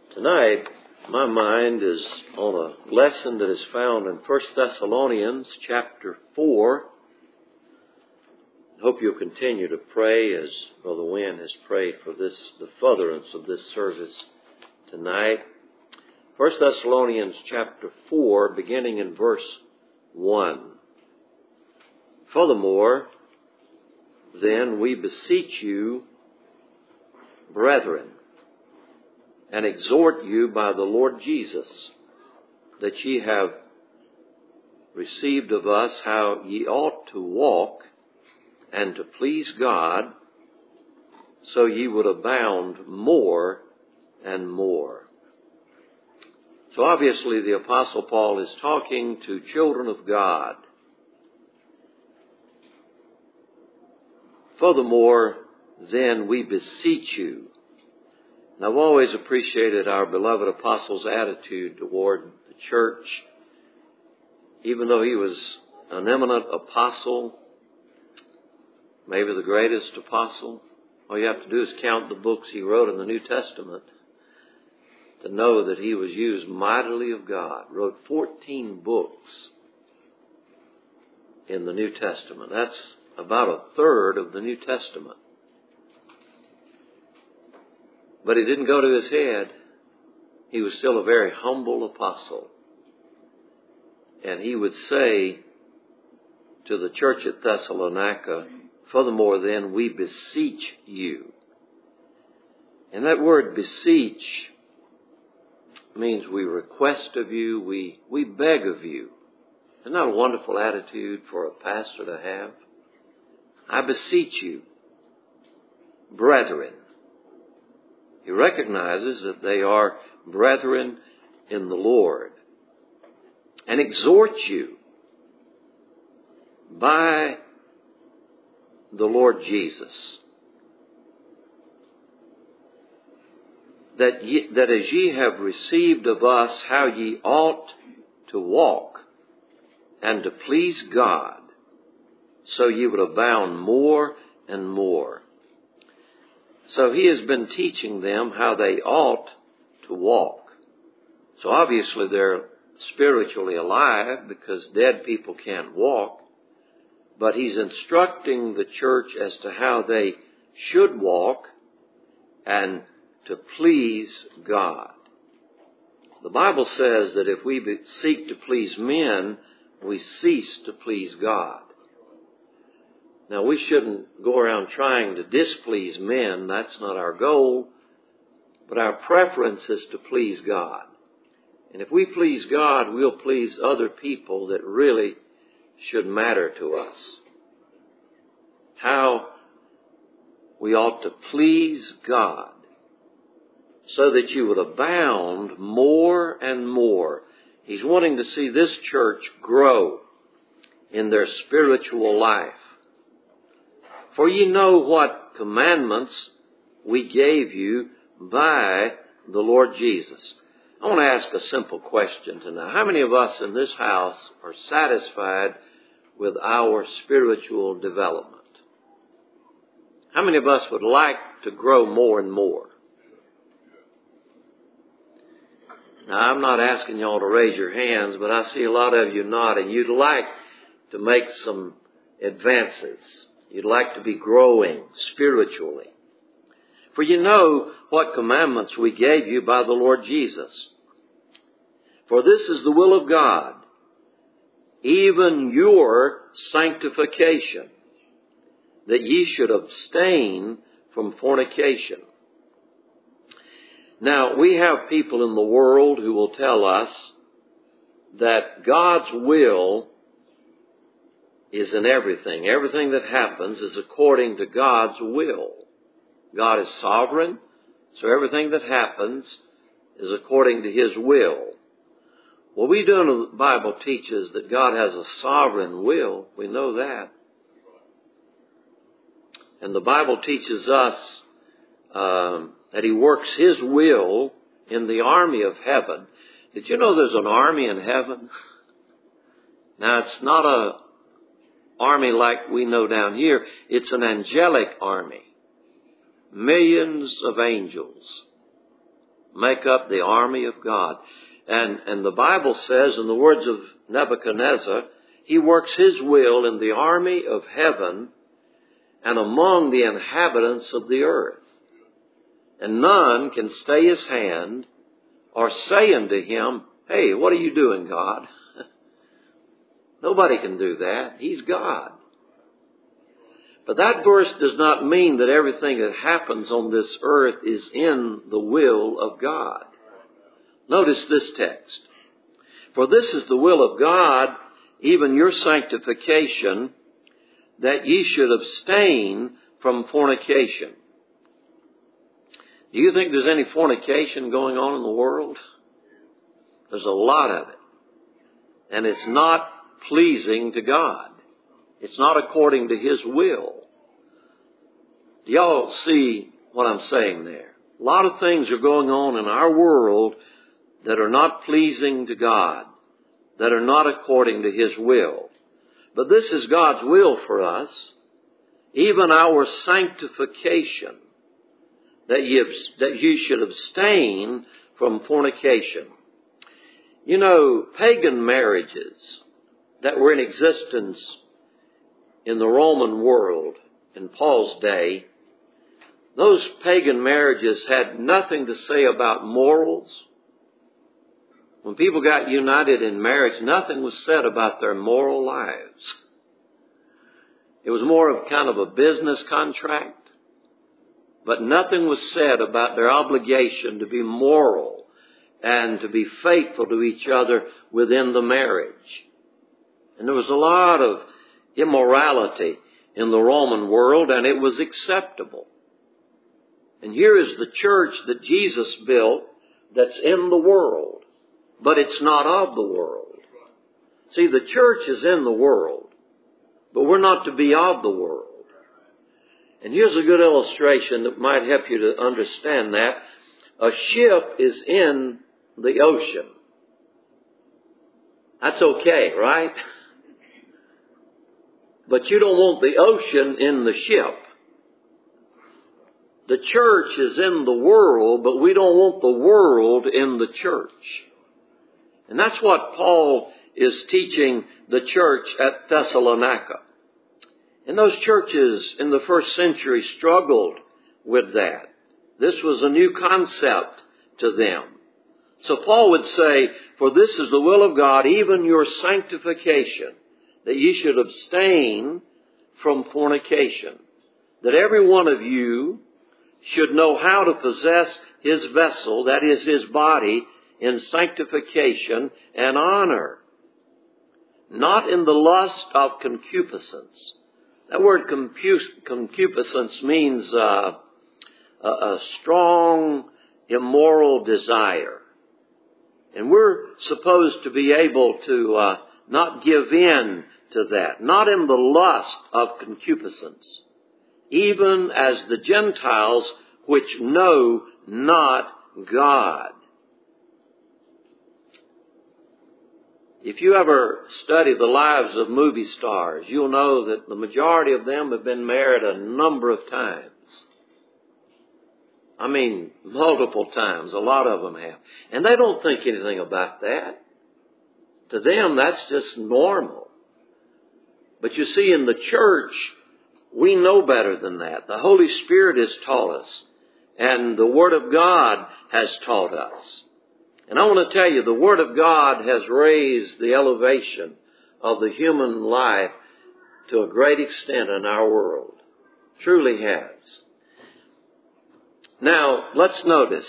Tonight, my mind is on a lesson that is found in 1 Thessalonians chapter 4. I hope you'll continue to pray as Brother Wynn has prayed for the furtherance of this service tonight. 1 Thessalonians chapter 4, beginning in verse 1. Furthermore, then we beseech you, brethren, and exhort you by the Lord Jesus, that ye have received of us how ye ought to walk and to please God, so ye would abound more and more. So obviously the Apostle Paul is talking to children of God. Furthermore, then we beseech you. And I've always appreciated our beloved apostle's attitude toward the church. Even though he was an eminent apostle, maybe the greatest apostle, all you have to do is count the books he wrote in the New Testament to know that he was used mightily of God. Wrote 14 books in the New Testament. That's about a third of the New Testament. But he didn't go to his head. He was still a very humble apostle. And he would say to the church at Thessalonica, furthermore then we beseech you. And that word beseech means we request of you, we beg of you. Isn't that a wonderful attitude for a pastor to have? I beseech you, brethren. He recognizes that they are brethren in the Lord, and exhorts you by the Lord Jesus, that as ye have received of us how ye ought to walk and to please God, so ye would abound more and more. So he has been teaching them how they ought to walk. So obviously they're spiritually alive because dead people can't walk. But he's instructing the church as to how they should walk and to please God. The Bible says that if we seek to please men, we cease to please God. Now, we shouldn't go around trying to displease men. That's not our goal. But our preference is to please God. And if we please God, we'll please other people that really should matter to us. How we ought to please God so that you would abound more and more. He's wanting to see this church grow in their spiritual life. For ye know what commandments we gave you by the Lord Jesus. I want to ask a simple question tonight. How many of us in this house are satisfied with our spiritual development? How many of us would like to grow more and more? Now, I'm not asking y'all to raise your hands, but I see a lot of you nodding. You'd like to make some advances. You'd like to be growing spiritually. For you know what commandments we gave you by the Lord Jesus. For this is the will of God, even your sanctification, that ye should abstain from fornication. Now, we have people in the world who will tell us that God's will is in everything. Everything that happens is according to God's will. God is sovereign, so everything that happens is according to His will. Well, we do know the Bible teaches that God has a sovereign will. We know that. And the Bible teaches us that He works His will in the army of heaven. Did you know there's an army in heaven? Now, it's not a army like we know down here. It's an angelic army. Millions of angels make up the army of God. And the Bible says, in the words of Nebuchadnezzar, he works his will in the army of heaven and among the inhabitants of the earth. And none can stay his hand or say unto him, hey, what are you doing, God? Nobody can do that. He's God. But that verse does not mean that everything that happens on this earth is in the will of God. Notice this text. For this is the will of God, even your sanctification, that ye should abstain from fornication. Do you think there's any fornication going on in the world? There's a lot of it. And it's not pleasing to God. It's not according to His will. Do y'all see what I'm saying there? A lot of things are going on in our world that are not pleasing to God, that are not according to His will. But this is God's will for us, even our sanctification, that you should abstain from fornication. You know, pagan marriages that were in existence in the Roman world in Paul's day, those pagan marriages had nothing to say about morals. When people got united in marriage, nothing was said about their moral lives. It was more of kind of a business contract, but nothing was said about their obligation to be moral and to be faithful to each other within the marriage. And there was a lot of immorality in the Roman world, and it was acceptable. And here is the church that Jesus built that's in the world, but it's not of the world. See, the church is in the world, but we're not to be of the world. And here's a good illustration that might help you to understand that. A ship is in the ocean. That's okay, right? But you don't want the ocean in the ship. The church is in the world, but we don't want the world in the church. And that's what Paul is teaching the church at Thessalonica. And those churches in the first century struggled with that. This was a new concept to them. So Paul would say, for this is the will of God, even your sanctification, that ye should abstain from fornication. That every one of you should know how to possess his vessel, that is his body, in sanctification and honor, not in the lust of concupiscence. That word concupiscence means a strong, immoral desire. And we're supposed to be able to not give in to that, not in the lust of concupiscence, even as the Gentiles which know not God. If you ever study the lives of movie stars, you'll know that the majority of them have been married a number of times. I mean, multiple times. A lot of them have. And they don't think anything about that. To them, that's just normal. But you see, in the church, we know better than that. The Holy Spirit has taught us. And the Word of God has taught us. And I want to tell you, the Word of God has raised the elevation of the human life to a great extent in our world. Truly has. Now, let's notice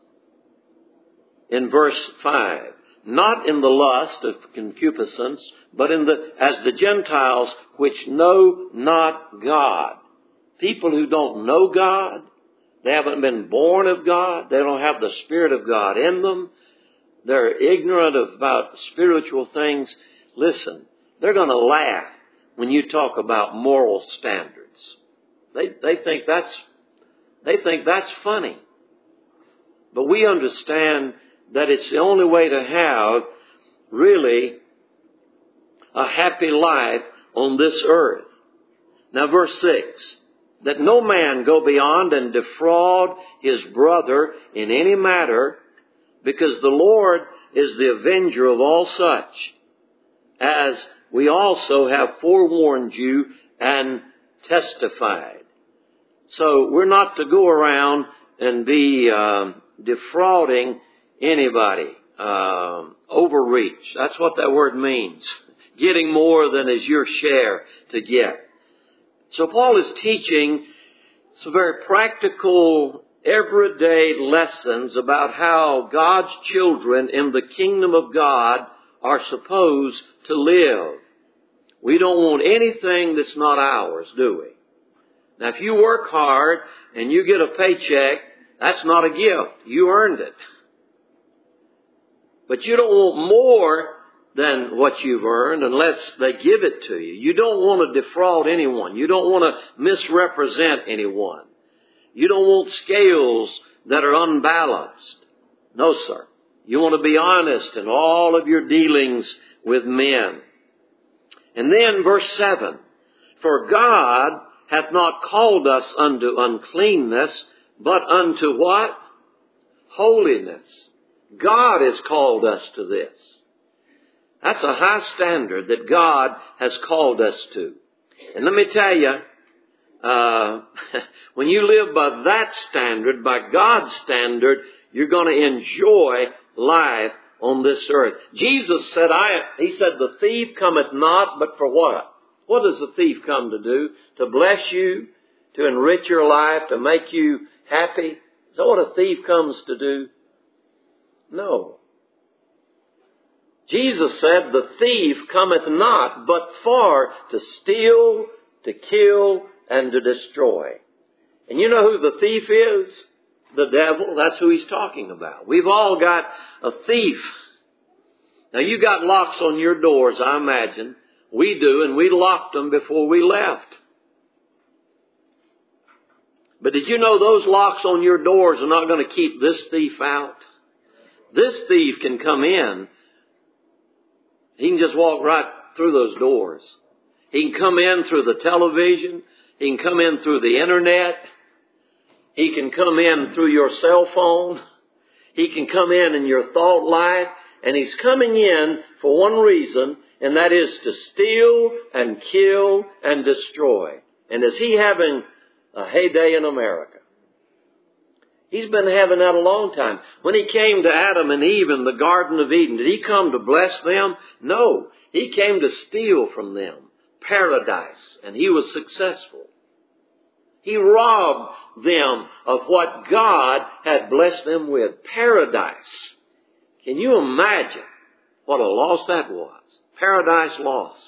in verse 5, not in the lust of concupiscence, but as the Gentiles which know not God. People who don't know God, they haven't been born of God, they don't have the Spirit of God in them, they're ignorant about spiritual things. Listen, they're going to laugh when you talk about moral standards. They think that's funny. But we understand that it's the only way to have really a happy life on this earth. Now verse 6, that no man go beyond and defraud his brother in any matter, because the Lord is the avenger of all such, as we also have forewarned you and testified. So we're not to go around and be defrauding anybody. Overreach. That's what that word means. Getting more than is your share to get. So Paul is teaching some very practical, everyday lessons about how God's children in the kingdom of God are supposed to live. We don't want anything that's not ours, do we? Now, if you work hard and you get a paycheck, that's not a gift. You earned it. But you don't want more than what you've earned unless they give it to you. You don't want to defraud anyone. You don't want to misrepresent anyone. You don't want scales that are unbalanced. No, sir. You want to be honest in all of your dealings with men. And then verse 7. For God hath not called us unto uncleanness, but unto what? Holiness. God has called us to this. That's a high standard that God has called us to. And let me tell you, when you live by that standard, by God's standard, you're going to enjoy life on this earth. Jesus said, He said, the thief cometh not, but for what? What does the thief come to do? To bless you, to enrich your life, to make you happy? Is that what a thief comes to do? No. Jesus said, the thief cometh not, but for to steal, to kill, and to destroy. And you know who the thief is? The devil. That's who he's talking about. We've all got a thief. Now you got locks on your doors, I imagine. We do, and we locked them before we left. But did you know those locks on your doors are not going to keep this thief out? This thief can come in. He can just walk right through those doors. He can come in through the television. He can come in through the internet. He can come in through your cell phone. He can come in your thought life. And he's coming in for one reason, and that is to steal and kill and destroy. And is he having a heyday in America? He's been having that a long time. When he came to Adam and Eve in the Garden of Eden, did he come to bless them? No. He came to steal from them paradise, and he was successful. He robbed them of what God had blessed them with. Paradise. Can you imagine what a loss that was? Paradise lost.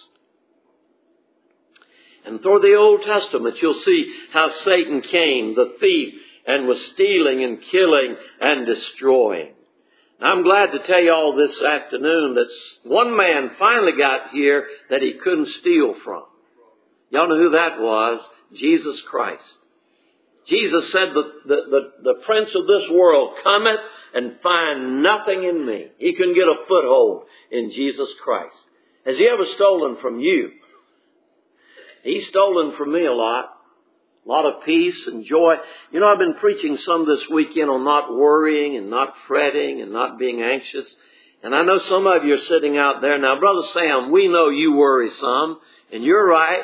And through the Old Testament, you'll see how Satan came, the thief, and was stealing and killing and destroying. Now, I'm glad to tell you all this afternoon that one man finally got here that he couldn't steal from. Y'all know who that was? Jesus Christ. Jesus said, the prince of this world cometh and find nothing in me. He couldn't get a foothold in Jesus Christ. Has he ever stolen from you? He's stolen from me a lot. A lot of peace and joy. You know, I've been preaching some this weekend on not worrying and not fretting and not being anxious. And I know some of you are sitting out there. Now, Brother Sam, we know you worry some, and you're right.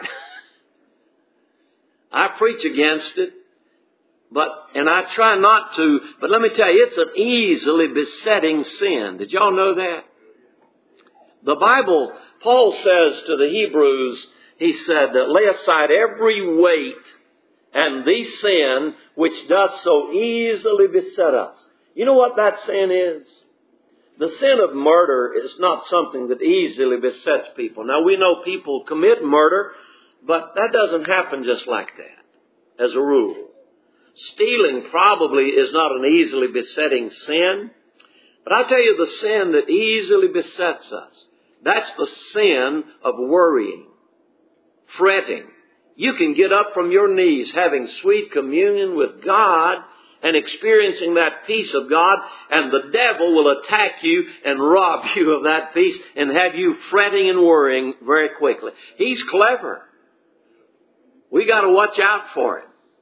I preach against it. And I try not to, but let me tell you, it's an easily besetting sin. Did y'all know that? The Bible, Paul says to the Hebrews, he said, lay aside every weight and the sin which doth so easily beset us. You know what that sin is? The sin of murder is not something that easily besets people. Now, we know people commit murder, but that doesn't happen just like that, as a rule. Stealing probably is not an easily besetting sin. But I'll tell you the sin that easily besets us. That's the sin of worrying, fretting. You can get up from your knees having sweet communion with God and experiencing that peace of God, and the devil will attack you and rob you of that peace and have you fretting and worrying very quickly. He's clever. We got to watch out for it.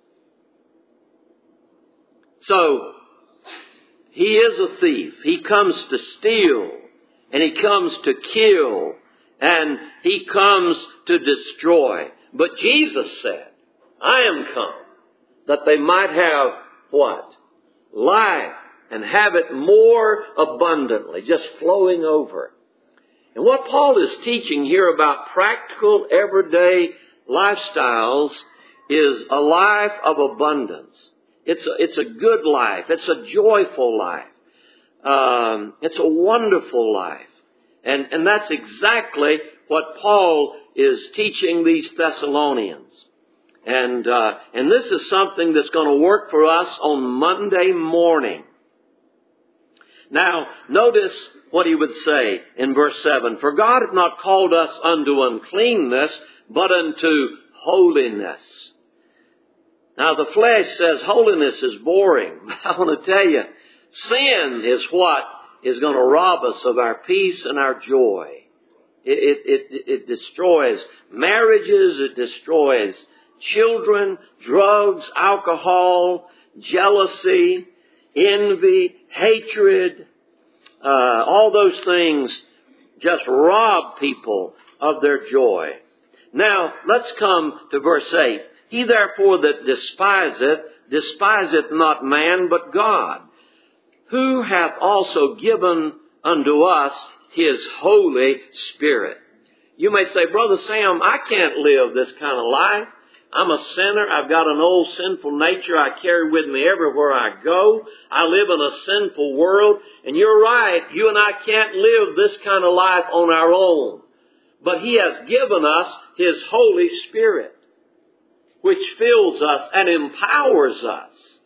So, he is a thief. He comes to steal, and he comes to kill, and he comes to destroy. But Jesus said, I am come that they might have what? Life, and have it more abundantly, just flowing over. And what Paul is teaching here about practical, everyday lifestyles is a life of abundance. It's a good life. It's a joyful life. It's a wonderful life. And that's exactly what Paul is teaching these Thessalonians. And this is something that's going to work for us on Monday morning. Now, notice what he would say in verse 7. For God hath not called us unto uncleanness, but unto holiness. Now, the flesh says holiness is boring. I want to tell you, sin is what is going to rob us of our peace and our joy. It destroys marriages. It destroys children, drugs, alcohol, jealousy, envy, hatred. All those things just rob people of their joy. Now, let's come to verse 8. He therefore that despiseth not man but God, who hath also given unto us His Holy Spirit. You may say, Brother Sam, I can't live this kind of life. I'm a sinner. I've got an old sinful nature I carry with me everywhere I go. I live in a sinful world. And you're right. You and I can't live this kind of life on our own. But He has given us His Holy Spirit, which fills us and empowers us.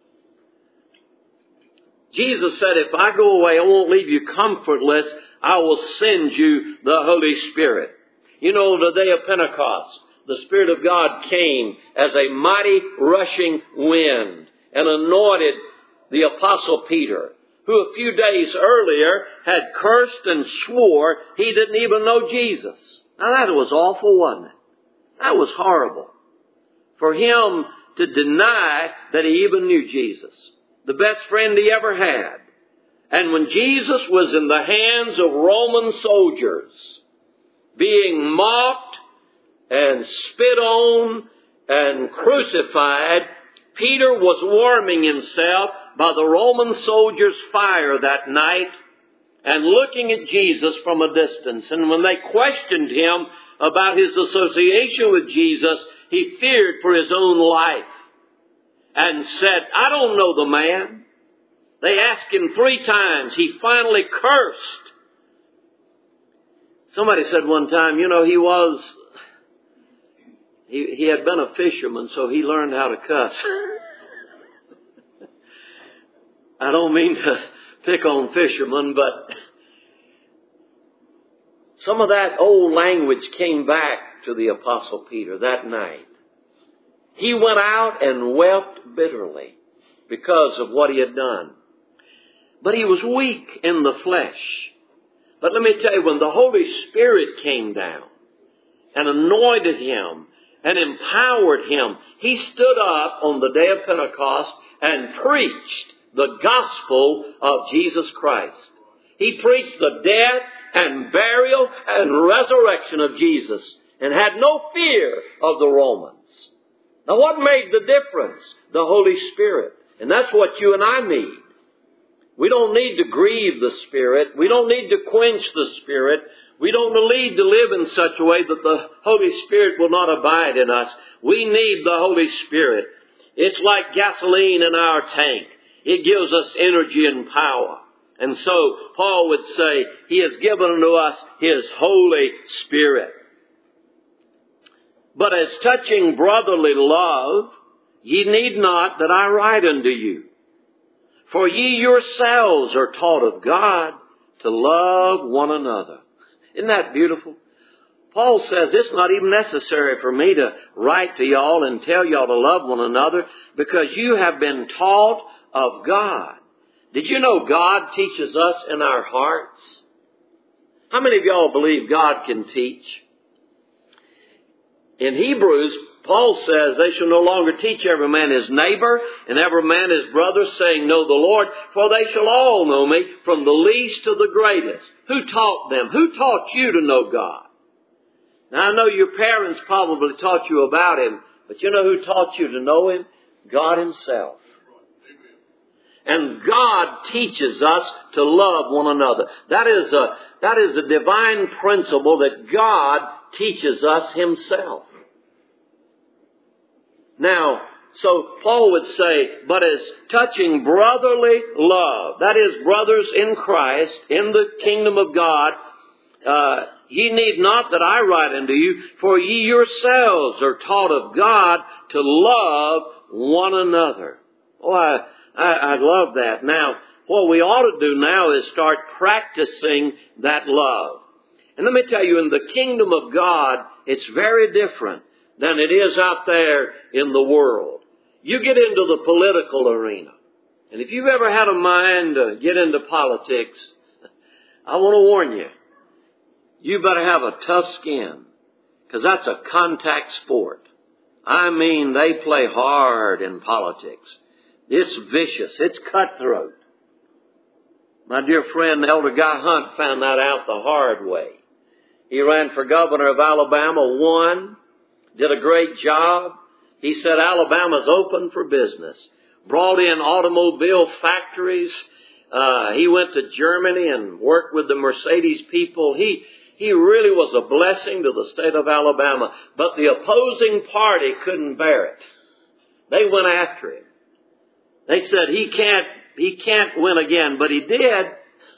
Jesus said, if I go away, I won't leave you comfortless. I will send you the Holy Spirit. You know, the day of Pentecost, the Spirit of God came as a mighty rushing wind and anointed the Apostle Peter, who a few days earlier had cursed and swore he didn't even know Jesus. Now that was awful, wasn't it? That was horrible. For him to deny that he even knew Jesus, the best friend he ever had. And when Jesus was in the hands of Roman soldiers, being mocked and spit on and crucified, Peter was warming himself by the Roman soldiers' fire that night and looking at Jesus from a distance. And when they questioned him about his association with Jesus, he feared for his own life and said, I don't know the man. They asked him 3 times. He finally cursed. Somebody said one time, you know, he had been a fisherman, so he learned how to cuss. I don't mean to pick on fishermen, but some of that old language came back to the Apostle Peter that night. He went out and wept bitterly because of what he had done. But he was weak in the flesh. But let me tell you, when the Holy Spirit came down and anointed him and empowered him, he stood up on the day of Pentecost and preached the gospel of Jesus Christ. He preached the death and burial and resurrection of Jesus and had no fear of the Romans. Now what made the difference? The Holy Spirit. And that's what you and I need. We don't need to grieve the Spirit. We don't need to quench the Spirit. We don't need to live in such a way that the Holy Spirit will not abide in us. We need the Holy Spirit. It's like gasoline in our tank. It gives us energy and power. And so Paul would say, He has given unto us His Holy Spirit. But as touching brotherly love, ye need not that I write unto you. For ye yourselves are taught of God to love one another. Isn't that beautiful? Paul says it's not even necessary for me to write to y'all and tell y'all to love one another because you have been taught of God. Did you know God teaches us in our hearts? How many of y'all believe God can teach? In Hebrews, Paul says they shall no longer teach every man his neighbor and every man his brother, saying, know the Lord, for they shall all know me, from the least to the greatest. Who taught them? Who taught you to know God? Now I know your parents probably taught you about Him, but you know who taught you to know Him? God Himself. And God teaches us to love one another. That is a divine principle that God teaches us Himself. Now, so Paul would say, but as touching brotherly love, that is, brothers in Christ, in the kingdom of God, ye need not that I write unto you, for ye yourselves are taught of God to love one another. Oh, I love that. Now, what we ought to do now is start practicing that love. And let me tell you, in the kingdom of God, it's very different than it is out there in the world. You get into the political arena, and if you've ever had a mind to get into politics, I want to warn you, you better have a tough skin, because that's a contact sport. I mean, they play hard in politics. It's vicious. It's cutthroat. My dear friend, Elder Guy Hunt found that out the hard way. He ran for governor of Alabama, won, did a great job. He said Alabama's open for business. Brought in automobile factories. He went to Germany and worked with the Mercedes people. He really was a blessing to the state of Alabama. But the opposing party couldn't bear it. They went after him. They said he can't win again, but he did.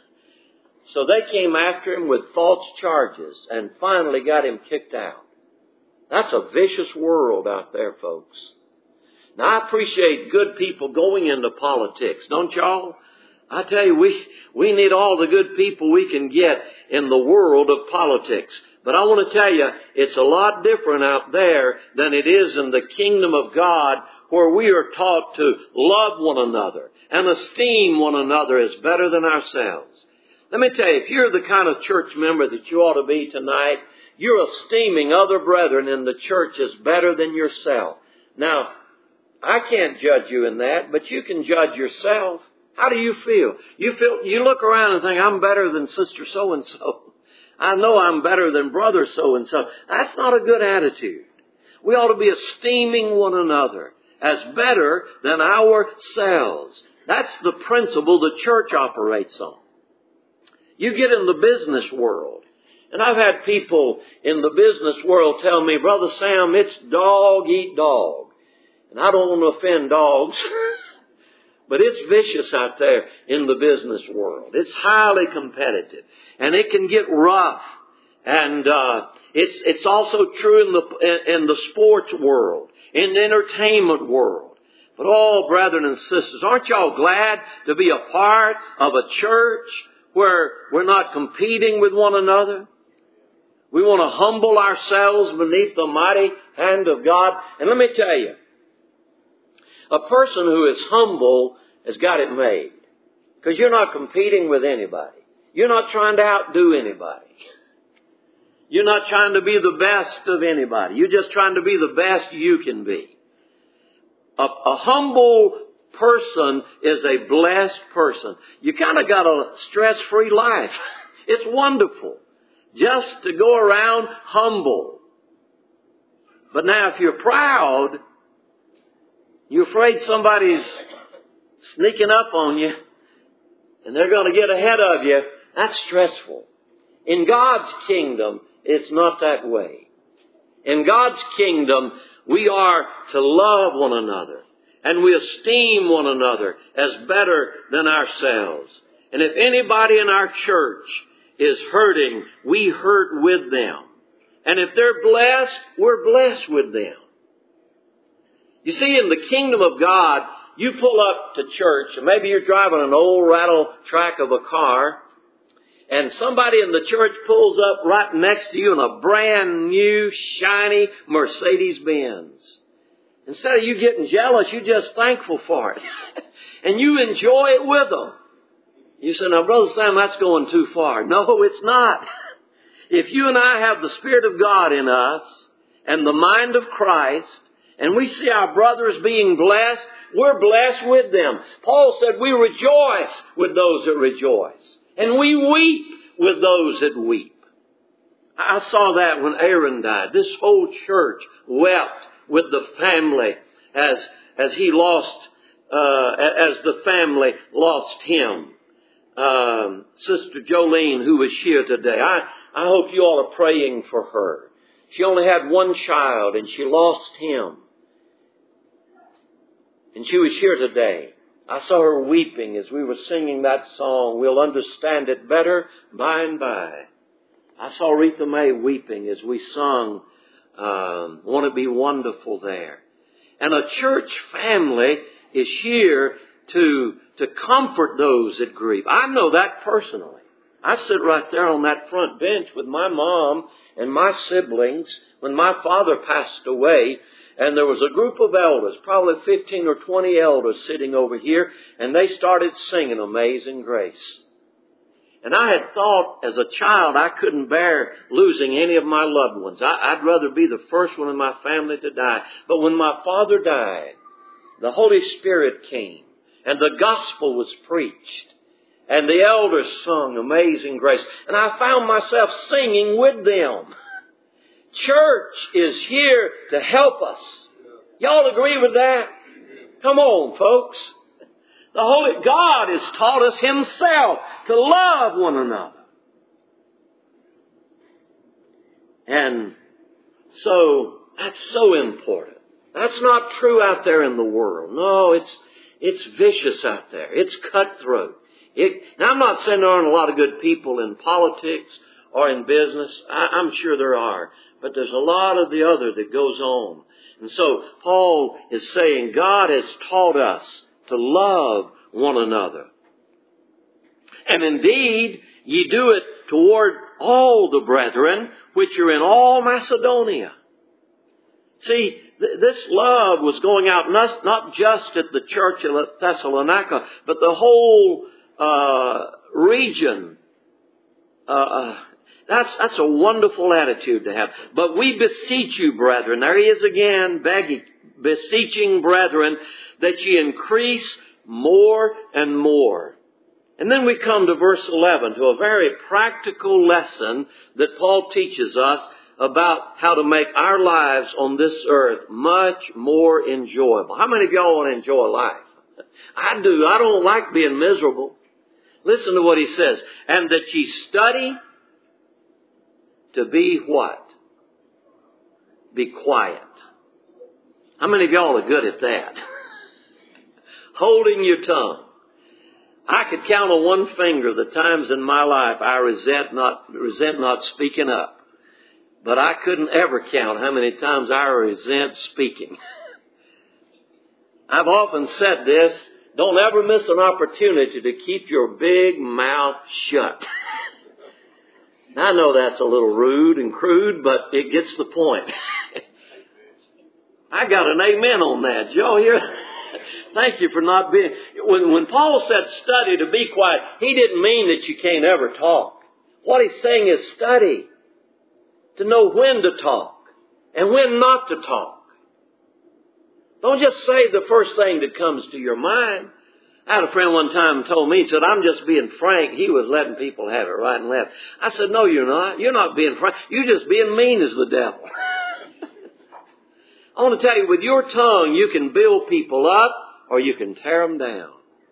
So they came after him with false charges and finally got him kicked out. That's a vicious world out there, folks. Now, I appreciate good people going into politics, don't y'all? I tell you, we need all the good people we can get in the world of politics. But I want to tell you, it's a lot different out there than it is in the kingdom of God, where we are taught to love one another and esteem one another as better than ourselves. Let me tell you, if you're the kind of church member that you ought to be tonight, you're esteeming other brethren in the church as better than yourself. Now, I can't judge you in that, but you can judge yourself. How do you feel? You look around and think, I'm better than sister so-and-so. I know I'm better than brother so-and-so. That's not a good attitude. We ought to be esteeming one another as better than ourselves. That's the principle the church operates on. You get in the business world, and I've had people in the business world tell me, Brother Sam, it's dog eat dog. And I don't want to offend dogs, but it's vicious out there in the business world. It's highly competitive, and it can get rough. And it's also true in the sports world, in the entertainment world. But oh, brethren and sisters, aren't y'all glad to be a part of a church where we're not competing with one another? We want to humble ourselves beneath the mighty hand of God. And let me tell you, a person who is humble has got it made. Because you're not competing with anybody. You're not trying to outdo anybody. You're not trying to be the best of anybody. You're just trying to be the best you can be. A humble person is a blessed person. You kind of got a stress-free life. It's wonderful just to go around humble. But now if you're proud, you're afraid somebody's sneaking up on you and they're going to get ahead of you. That's stressful. In God's kingdom, it's not that way. In God's kingdom, we are to love one another and we esteem one another as better than ourselves. And if anybody in our church is hurting, we hurt with them. And if they're blessed, we're blessed with them. You see, in the kingdom of God, you pull up to church, and maybe you're driving an old rattle track of a car, and somebody in the church pulls up right next to you in a brand new, shiny Mercedes-Benz. Instead of you getting jealous, you're just thankful for it. And you enjoy it with them. You say, now, Brother Sam, that's going too far. No, it's not. If you and I have the Spirit of God in us, and the mind of Christ, and we see our brothers being blessed, we're blessed with them. Paul said we rejoice with those that rejoice, and we weep with those that weep. I saw that when Aaron died. This whole church wept with the family as he lost, as the family lost him. Sister Jolene, who was here today, I hope you all are praying for her. She only had one child and she lost him. And she was here today. I saw her weeping as we were singing that song. We'll understand it better by and by. I saw Retha May weeping as we sung, Won't It Be Wonderful there. And a church family is here to comfort those that grieve. I know that personally. I sit right there on that front bench with my mom and my siblings when my father passed away. And there was a group of elders, probably 15 or 20 elders sitting over here, and they started singing Amazing Grace. And I had thought as a child I couldn't bear losing any of my loved ones. I'd rather be the first one in my family to die. But when my father died, the Holy Spirit came and the gospel was preached. And the elders sung Amazing Grace. And I found myself singing with them. Church is here to help us. Y'all agree with that? Come on, folks. The Holy God has taught us Himself to love one another. And so that's so important. That's not true out there in the world. No, it's vicious out there. It's cutthroat. Now I'm not saying there aren't a lot of good people in politics or in business. I'm sure there are. But there's a lot of the other that goes on. And so Paul is saying God has taught us to love one another. And indeed, ye do it toward all the brethren which are in all Macedonia. See, this love was going out not just at the church of Thessalonica, but the whole region. That's a wonderful attitude to have. But we beseech you, brethren, there he is again, beseeching brethren, that ye increase more and more. And then we come to verse 11, to a very practical lesson that Paul teaches us about how to make our lives on this earth much more enjoyable. How many of y'all want to enjoy life? I do. I don't like being miserable. Listen to what he says. And that ye study to be what? Be quiet. How many of y'all are good at that? Holding your tongue. I could count on one finger the times in my life I resent not speaking up. But I couldn't ever count how many times I resent speaking. I've often said this, don't ever miss an opportunity to keep your big mouth shut. I know that's a little rude and crude, but it gets the point. I got an amen on that. Did y'all hear that? Thank you for not being... When Paul said study to be quiet, he didn't mean that you can't ever talk. What he's saying is study. To know when to talk and when not to talk. Don't just say the first thing that comes to your mind. I had a friend one time told me, he said, I'm just being frank. He was letting people have it right and left. I said, no, you're not. You're not being frank. You're just being mean as the devil. I want to tell you, with your tongue, you can build people up or you can tear them down.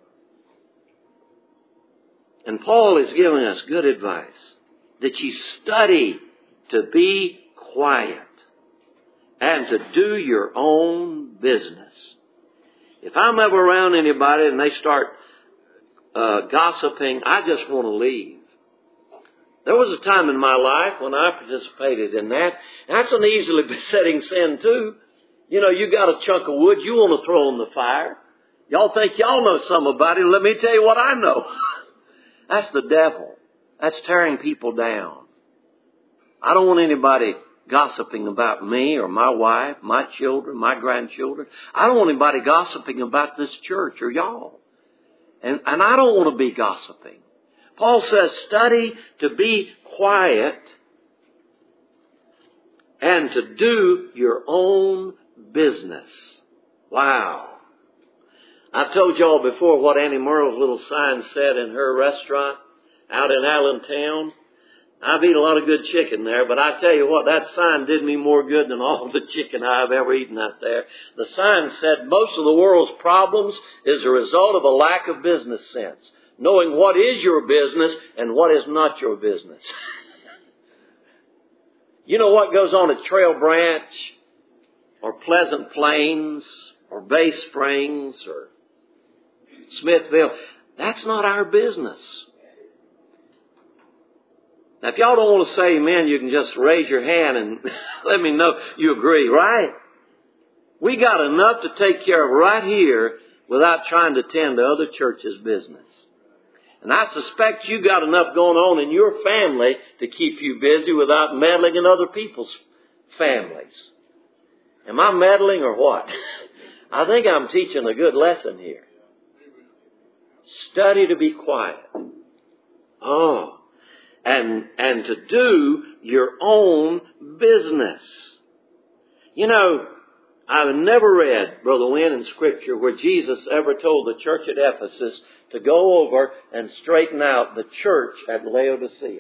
And Paul is giving us good advice. That you study to be quiet and to do your own business. If I'm ever around anybody and they start gossiping, I just want to leave. There was a time in my life when I participated in that. And that's an easily besetting sin too. You know, you got a chunk of wood you want to throw in the fire. Y'all think y'all know something about it. Let me tell you what I know. That's the devil. That's tearing people down. I don't want anybody gossiping about me or my wife, my children, my grandchildren. I don't want anybody gossiping about this church or y'all. And I don't want to be gossiping. Paul says, study to be quiet and to do your own business. Wow. I've told y'all before what Annie Merle's little sign said in her restaurant out in Allentown. I've eaten a lot of good chicken there, but I tell you what, that sign did me more good than all the chicken I've ever eaten out there. The sign said most of the world's problems is a result of a lack of business sense, knowing what is your business and what is not your business. You know what goes on at Trail Branch or Pleasant Plains or Bay Springs or Smithville? That's not our business. Now, if y'all don't want to say amen, you can just raise your hand and let me know you agree, right? We got enough to take care of right here without trying to tend to other churches' business. And I suspect you got enough going on in your family to keep you busy without meddling in other people's families. Am I meddling or what? I think I'm teaching a good lesson here. Study to be quiet. Oh. And to do your own business. You know, I've never read, Brother Wynn, in Scripture where Jesus ever told the church at Ephesus to go over and straighten out the church at Laodicea.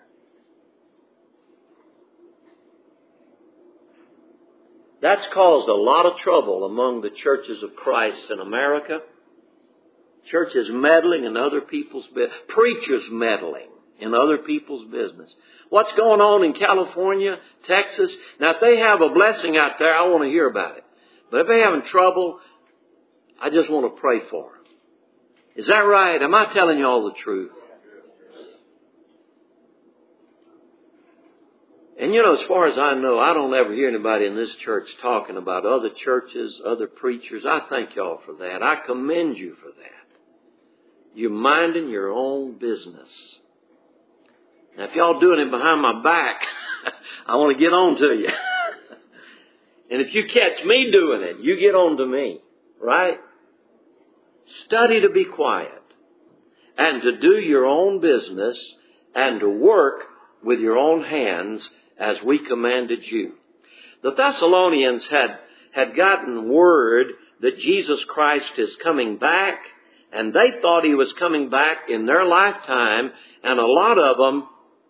That's caused a lot of trouble among the churches of Christ in America. Churches meddling in other people's business. Preachers meddling in other people's business. What's going on in California, Texas? Now, if they have a blessing out there, I want to hear about it. But if they're having trouble, I just want to pray for them. Is that right? Am I telling you all the truth? And you know, as far as I know, I don't ever hear anybody in this church talking about other churches, other preachers. I thank y'all for that. I commend you for that. You're minding your own business. Now, if y'all doing it behind my back, I want to get on to you. And if you catch me doing it, you get on to me, right? Study to be quiet and to do your own business and to work with your own hands as we commanded you. The Thessalonians had gotten word that Jesus Christ is coming back, and they thought He was coming back in their lifetime, and a lot of them,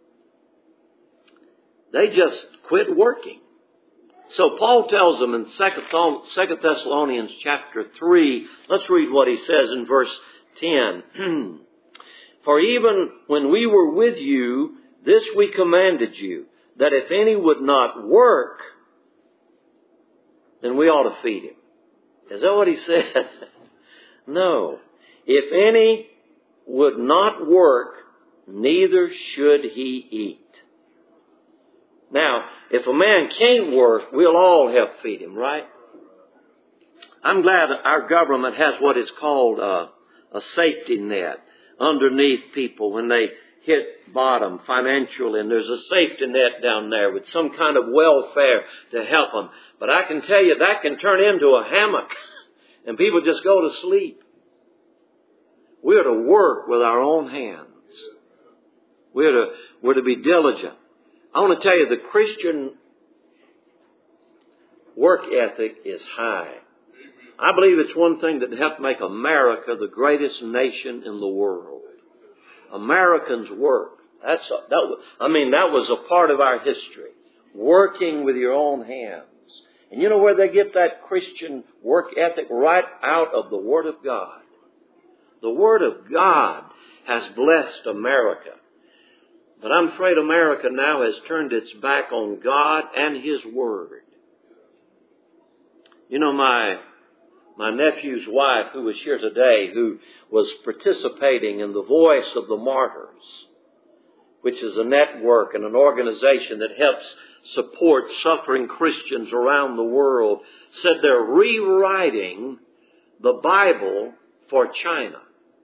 they just quit working. So Paul tells them in 2 Thessalonians chapter 3, let's read what he says in verse 10. For even when we were with you, this we commanded you, that if any would not work, then we ought to feed him. Is that what he said? No. If any would not work, neither should he eat. Now, if a man can't work, we'll all help feed him, right? I'm glad that our government has what is called a safety net underneath people when they hit bottom financially, and there's a safety net down there with some kind of welfare to help them. But I can tell you that can turn into a hammock and people just go to sleep. We're to work with our own hands. We're to be diligent. I want to tell you, the Christian work ethic is high. I believe it's one thing that helped make America the greatest nation in the world. Americans work. That was a part of our history. Working with your own hands. And you know where they get that Christian work ethic? Right out of the Word of God. The Word of God has blessed America. But I'm afraid America now has turned its back on God and His Word. You know, my nephew's wife, who was here today, who was participating in the Voice of the Martyrs, which is a network and an organization that helps support suffering Christians around the world, said they're rewriting the Bible for China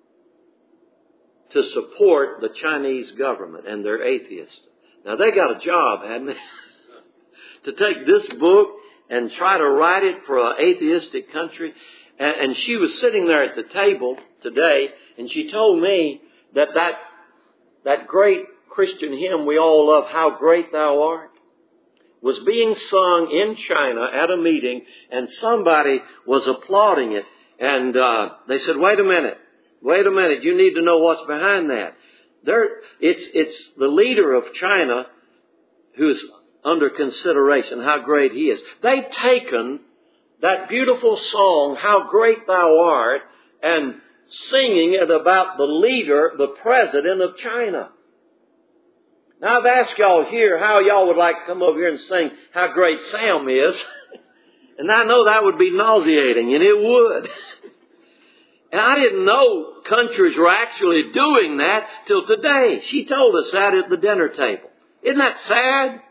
to support the Chinese government, and they're atheists. Now, they got a job, hadn't they? To take this book and try to write it for an atheistic country. And she was sitting there at the table today, and she told me that great Christian hymn we all love, How Great Thou Art. was being sung in China at a meeting, and somebody was applauding it. And they said, wait a minute, you need to know what's behind that. It's the leader of China who's under consideration, how great he is. They've taken that beautiful song, How Great Thou Art, and singing it about the leader, the president of China. Now, I've asked y'all here how y'all would like to come over here and sing How Great Sam Is. And I know that would be nauseating, and it would. And I didn't know countries were actually doing that till today. She told us that at the dinner table. Isn't that sad?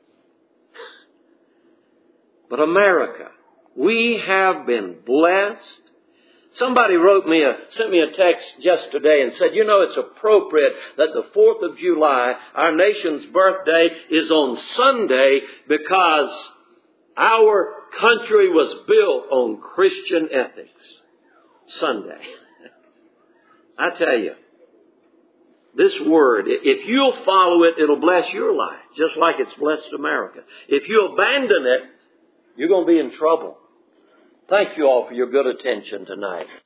But America, we have been blessed. Somebody sent me a text just today and said, it's appropriate that the 4th of July, our nation's birthday, is on Sunday because our country was built on Christian ethics. Sunday. I tell you, this word, if you'll follow it, it'll bless your life, just like it's blessed America. If you abandon it, you're going to be in trouble. Thank you all for your good attention tonight.